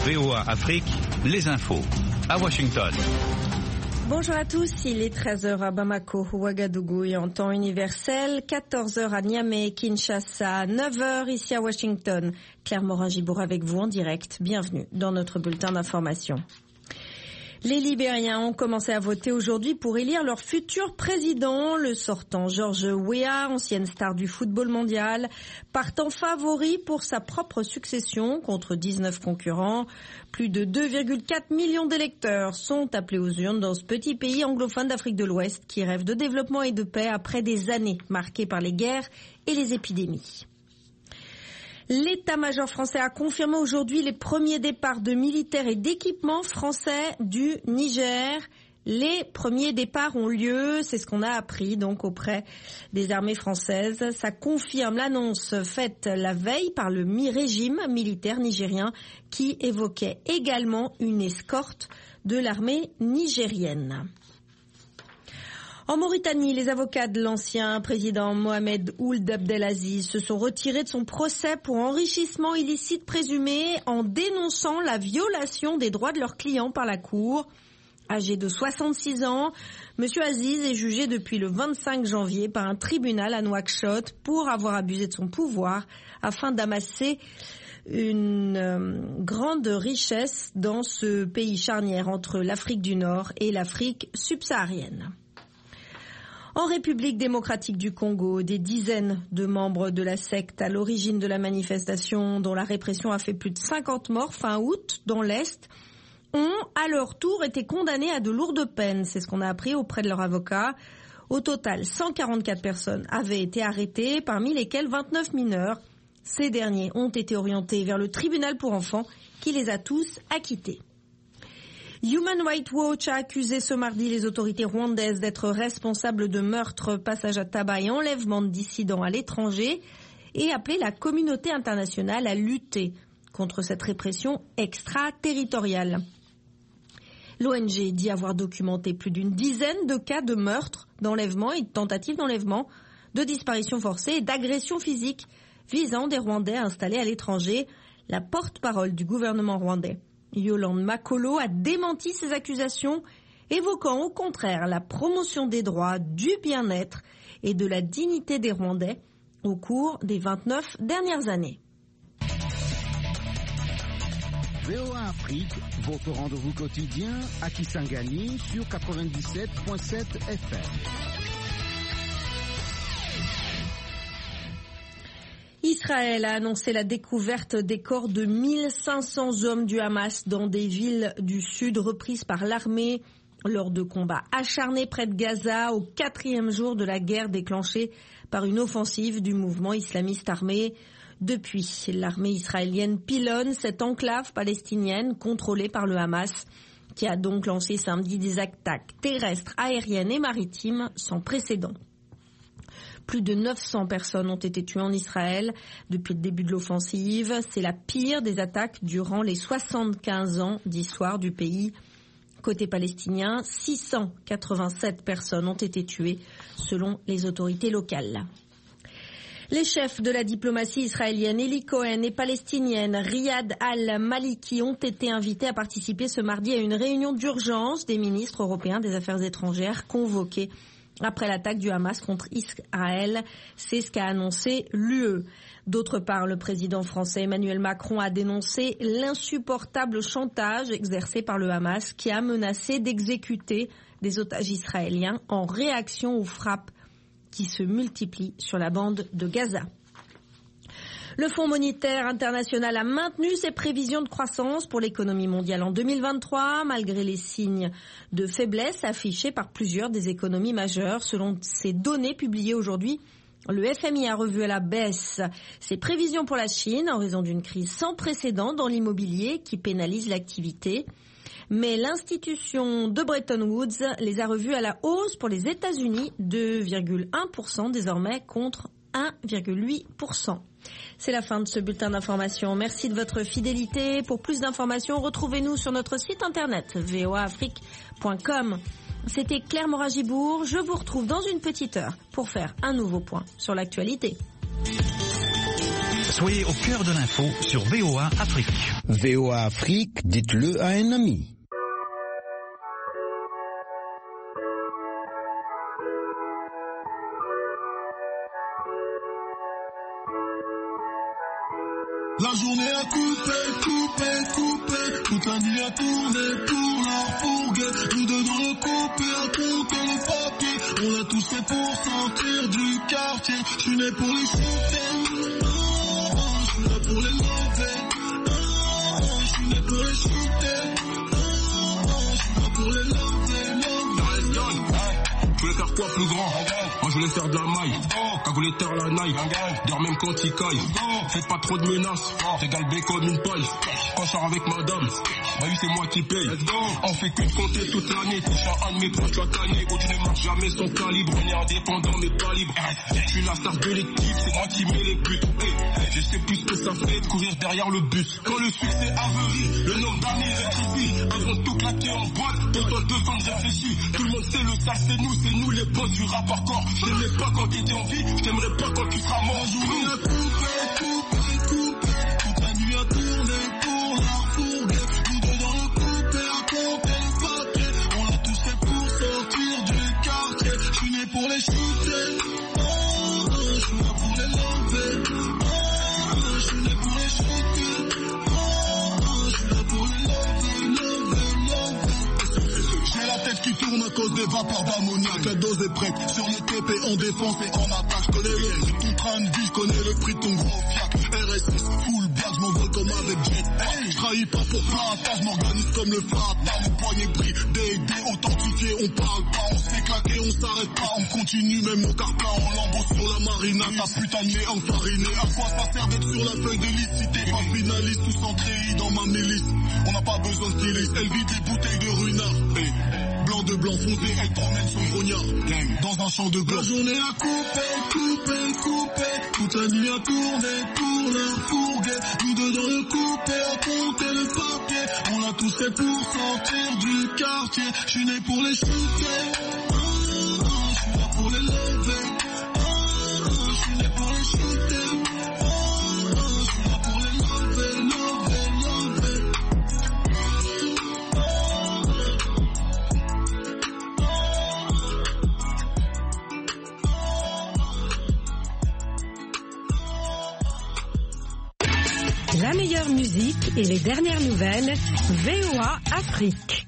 VOA Afrique, les infos. À Washington. Bonjour à tous, il est 13h à Bamako, Ouagadougou et en temps universel, 14h à Niamey, Kinshasa, 9h ici à Washington. Claire Morin-Gibour avec vous en direct. Bienvenue dans notre bulletin d'information. Les Libériens ont commencé à voter aujourd'hui pour élire leur futur président. Le sortant George Weah, ancienne star du football mondial, partant favori pour sa propre succession contre 19 concurrents. Plus de 2,4 millions d'électeurs sont appelés aux urnes dans ce petit pays anglophone d'Afrique de l'Ouest qui rêve de développement et de paix après des années marquées par les guerres et les épidémies. L'état-major français a confirmé aujourd'hui les premiers départs de militaires et d'équipements français du Niger. Les premiers départs ont lieu, c'est ce qu'on a appris donc auprès des armées françaises. Ça confirme l'annonce faite la veille par le régime militaire nigérien qui évoquait également une escorte de l'armée nigérienne. En Mauritanie, les avocats de l'ancien président Mohamed Ould Abdelaziz se sont retirés de son procès pour enrichissement illicite présumé en dénonçant la violation des droits de leurs clients par la Cour. Âgé de 66 ans, M. Aziz est jugé depuis le 25 janvier par un tribunal à Nouakchott pour avoir abusé de son pouvoir afin d'amasser une grande richesse dans ce pays charnière entre l'Afrique du Nord et l'Afrique subsaharienne. En République démocratique du Congo, des dizaines de membres de la secte à l'origine de la manifestation dont la répression a fait plus de 50 morts fin août dans l'Est ont à leur tour été condamnés à de lourdes peines. C'est ce qu'on a appris auprès de leur avocat. Au total, 144 personnes avaient été arrêtées, parmi lesquelles 29 mineurs. Ces derniers ont été orientés vers le tribunal pour enfants qui les a tous acquittés. Human Rights Watch a accusé ce mardi les autorités rwandaises d'être responsables de meurtres, passages à tabac et enlèvements de dissidents à l'étranger et appelé la communauté internationale à lutter contre cette répression extraterritoriale. L'ONG dit avoir documenté plus d'une dizaine de cas de meurtres, d'enlèvements et de tentatives d'enlèvement, de disparitions forcées et d'agressions physiques visant des Rwandais installés à l'étranger. La porte-parole du gouvernement rwandais, Yolande Makolo, a démenti ces accusations, évoquant au contraire la promotion des droits, du bien-être et de la dignité des Rwandais au cours des 29 dernières années. VOA Afrique, votre rendez-vous quotidien à Kisangani sur 97.7 FM. Israël a annoncé la découverte des corps de 1500 hommes du Hamas dans des villes du sud reprises par l'armée lors de combats acharnés près de Gaza au 4e jour de la guerre déclenchée par une offensive du mouvement islamiste armé. Depuis, l'armée israélienne pilonne cette enclave palestinienne contrôlée par le Hamas qui a donc lancé samedi des attaques terrestres, aériennes et maritimes sans précédent. Plus de 900 personnes ont été tuées en Israël depuis le début de l'offensive. C'est la pire des attaques durant les 75 ans d'histoire du pays. Côté palestinien, 687 personnes ont été tuées selon les autorités locales. Les chefs de la diplomatie israélienne Eli Cohen et palestinienne Riyad al-Maliki ont été invités à participer ce mardi à une réunion d'urgence des ministres européens des Affaires étrangères convoqués après l'attaque du Hamas contre Israël. C'est ce qu'a annoncé l'UE. D'autre part, le président français Emmanuel Macron a dénoncé l'insupportable chantage exercé par le Hamas qui a menacé d'exécuter des otages israéliens en réaction aux frappes qui se multiplient sur la bande de Gaza. Le Fonds monétaire international a maintenu ses prévisions de croissance pour l'économie mondiale en 2023, malgré les signes de faiblesse affichés par plusieurs des économies majeures. Selon ces données publiées aujourd'hui, le FMI a revu à la baisse ses prévisions pour la Chine en raison d'une crise sans précédent dans l'immobilier qui pénalise l'activité. Mais l'institution de Bretton Woods les a revues à la hausse pour les États-Unis, 2,1% désormais contre 1,8%. C'est la fin de ce bulletin d'information. Merci de votre fidélité. Pour plus d'informations, retrouvez-nous sur notre site internet voaafrique.com. C'était Claire Morin-Gibour. Je vous retrouve dans une petite heure pour faire un nouveau point sur l'actualité. Soyez au cœur de l'info sur VOA Afrique. VOA Afrique, dites-le à un ami. La journée a coupé, toute la nuit a tourné pour la fourgue. Nous deux dans le coupé à compter les papiers. On a tous fait pour sortir du quartier. Je suis né pour les shooter, je suis là pour les lever. Je suis né pour les shooter, je suis là pour les lever. Je voulais faire quoi plus grand? Moi je voulais faire de la maille. Cagoulé terre la naille. Dors même quand il caille. Faites pas trop de menaces. Régale B comme une paille. Quand je sors avec madame, bah oui c'est moi qui paye. On fait que de compter toute l'année. Touche à un de mes proches, tu as tanné. Oh tu ne marches jamais son calibre. On est indépendant mais pas libre. Je suis la star de l'équipe, c'est moi qui mets les buts. Je sais plus ce que ça fait de courir derrière le bus. Quand le succès averie, le nombre d'années rétrécit. Avant de tout claquer en boîte, autant 2 ans de réfléchir. Tout le monde sait le ça c'est nous les boss du rap hardcore. Je t'aimerais pas quand t'étais en vie, je t'aimerais pas quand tu seras mort. La journée a coupé, toute la nuit a tourné pour la fourgue. Nous deux dans le coupé à compter les papiers. On a tous fait pour sortir du quartier. Je suis né pour les shooter, je suis là pour les lever. Je suis né pour les shooter, je suis là pour les lever. J'ai la tête qui tourne à cause des vapeurs d'ammoniac. La dose est prête sur le TP en défense et en attaque. Je connais le prix de ton train de vie, je connais le prix de ton gros fiac. RS6, full black, je m'envole comme avec jet. Je trahis pas pour plata, je m'organise comme le Fata. Mon poignet pris, D&D authentifié, on parle pas, on se fait claquer, on s'arrête pas, on continue même nos cartes en lambeaux sur la marina. Ta putain de nez enfariné, à quoi ça sert d'être sur la feuille de liste? Si t'es pas finaliste, tous entrés dans ma milice. On n'a pas besoin de styliste, elle vide les bouteilles de runard. Blanc de blanc foncé, elle promène son grognard dans un champ de gloire. La journée a coupé, toute la nuit a tourné pour la fourgue. Nous deux dans le coupé à compter le papier. On a tous fait pour sortir du quartier. Je suis né pour les shooter, je suis là pour les lever. Je suis né pour les shooter, je suis là pour les lever. La meilleure musique et les dernières nouvelles, VOA Afrique.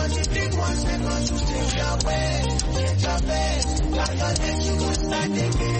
One second to take your way, take your best, got your next, you gon' start again.